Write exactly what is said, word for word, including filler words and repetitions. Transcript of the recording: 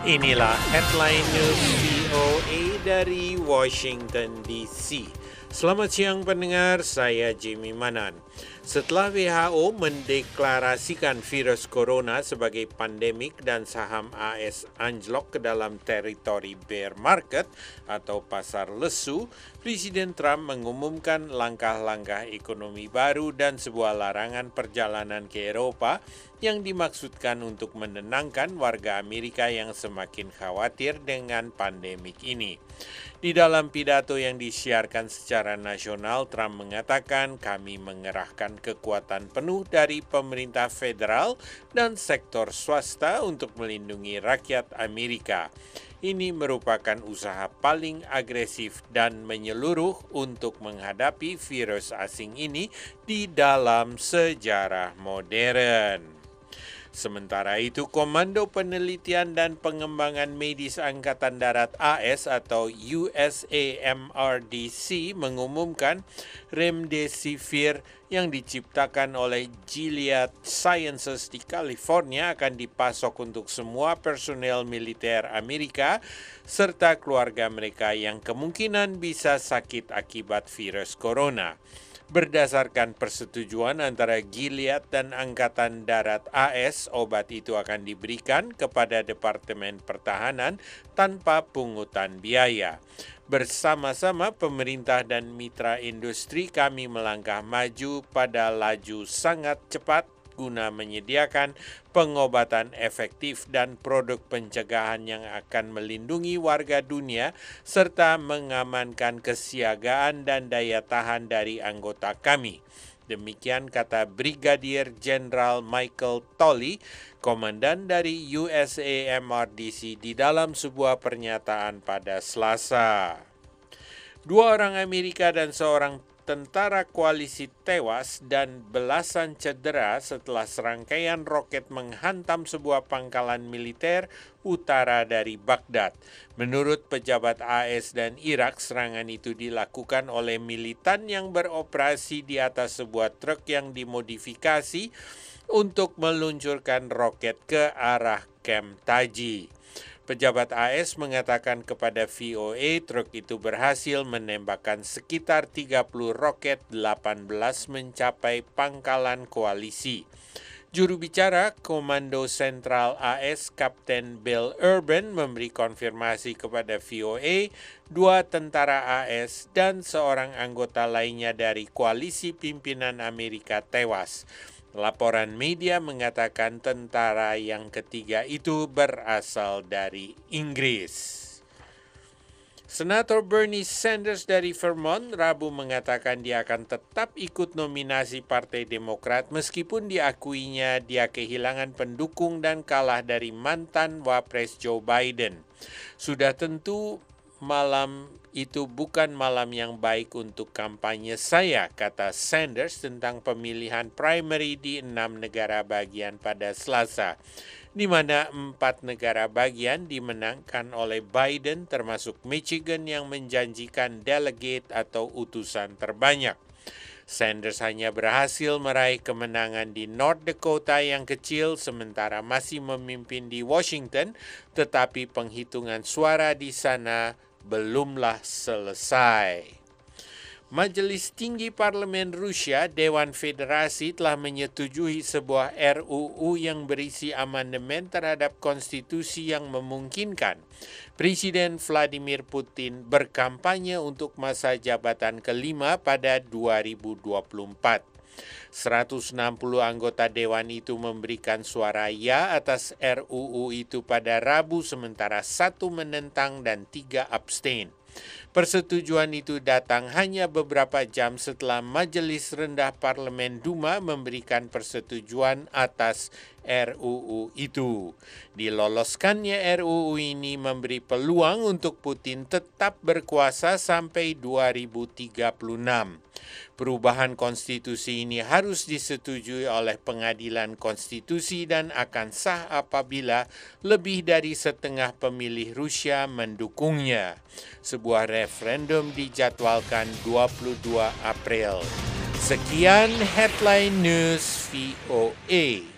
Inilah headline news V O A dari Washington D C. Selamat siang pendengar, saya Jimmy Manan. Setelah W H O mendeklarasikan virus corona sebagai pandemik dan saham A S anjlok ke dalam teritori bear market atau pasar lesu, Presiden Trump mengumumkan langkah-langkah ekonomi baru dan sebuah larangan perjalanan ke Eropa yang dimaksudkan untuk menenangkan warga Amerika yang semakin khawatir dengan pandemik ini. Di dalam pidato yang disiarkan secara nasional, Trump mengatakan kami mengerahkan kekuatan penuh dari pemerintah federal dan sektor swasta untuk melindungi rakyat Amerika. Ini merupakan usaha paling agresif dan menyeluruh untuk menghadapi virus asing ini di dalam sejarah modern. Sementara itu, Komando Penelitian dan Pengembangan Medis Angkatan Darat A S atau U S A M R D C mengumumkan Remdesivir yang diciptakan oleh Gilead Sciences di California akan dipasok untuk semua personel militer Amerika serta keluarga mereka yang kemungkinan bisa sakit akibat virus corona. Berdasarkan persetujuan antara Gilead dan Angkatan Darat A S, obat itu akan diberikan kepada Departemen Pertahanan tanpa pungutan biaya. Bersama-sama pemerintah dan mitra industri kami melangkah maju pada laju sangat cepat guna menyediakan pengobatan efektif dan produk pencegahan yang akan melindungi warga dunia serta mengamankan kesiagaan dan daya tahan dari anggota kami. Demikian kata Brigadier Jenderal Michael Tolley, komandan dari U S A M R D C di dalam sebuah pernyataan pada Selasa. Dua orang Amerika dan seorang tentara koalisi tewas dan belasan cedera setelah serangkaian roket menghantam sebuah pangkalan militer utara dari Baghdad. Menurut pejabat A S dan Irak, serangan itu dilakukan oleh militan yang beroperasi di atas sebuah truk yang dimodifikasi untuk meluncurkan roket ke arah kamp Taji. Pejabat A S mengatakan kepada V O A truk itu berhasil menembakkan sekitar tiga puluh roket, delapan belas mencapai pangkalan koalisi. Juru bicara Komando Sentral A S Kapten Bill Urban memberi konfirmasi kepada V O A dua tentara A S dan seorang anggota lainnya dari koalisi pimpinan Amerika tewas. Laporan media mengatakan tentara yang ketiga itu berasal dari Inggris. Senator Bernie Sanders dari Vermont Rabu mengatakan dia akan tetap ikut nominasi Partai Demokrat meskipun diakuinya dia kehilangan pendukung dan kalah dari mantan Wapres Joe Biden. Sudah tentu malam itu bukan malam yang baik untuk kampanye saya, kata Sanders tentang pemilihan primary di enam negara bagian pada Selasa, di mana empat negara bagian dimenangkan oleh Biden termasuk Michigan yang menjanjikan delegate atau utusan terbanyak. Sanders hanya berhasil meraih kemenangan di North Dakota yang kecil sementara masih memimpin di Washington, tetapi penghitungan suara di sana belumlah selesai. Majelis Tinggi Parlemen Rusia, Dewan Federasi telah menyetujui sebuah R U U yang berisi amandemen terhadap konstitusi yang memungkinkan Presiden Vladimir Putin berkampanye untuk masa jabatan kelima pada dua ribu dua puluh empat. seratus enam puluh anggota dewan itu memberikan suara ya atas R U U itu pada Rabu sementara satu menentang dan tiga abstain. Persetujuan itu datang hanya beberapa jam setelah Majelis Rendah Parlemen Duma memberikan persetujuan atas R U U itu. Diloloskannya R U U ini memberi peluang untuk Putin tetap berkuasa sampai dua ribu tiga puluh enam. Perubahan konstitusi ini harus disetujui oleh Pengadilan Konstitusi dan akan sah apabila lebih dari setengah pemilih Rusia mendukungnya. Sebuah referendum dijadwalkan dua puluh dua April. Sekian headline news V O A.